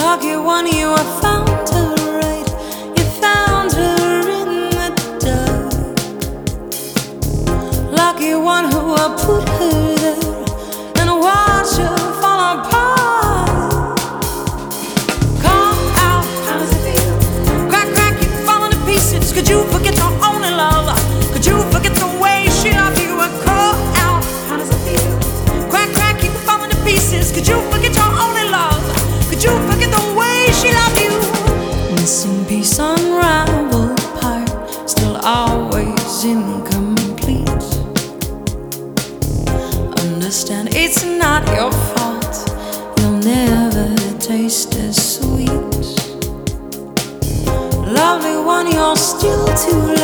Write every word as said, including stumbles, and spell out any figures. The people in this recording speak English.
Lucky one, you have found her right. You found her in the dark. Lucky one who will put her there and watch her fall apart. Call out, how does it feel? Crack, crack, you falling to pieces. Could you forget your only love? Could you forget the way she loved you? Call out, how does it feel? Crack, crack, you falling to pieces. Could you forget your only love? Could you forget the way she loved you? Missing piece, unraveled part, still always incomplete. Understand it's not your fault. You'll never taste as sweet. Lovely one, you're still too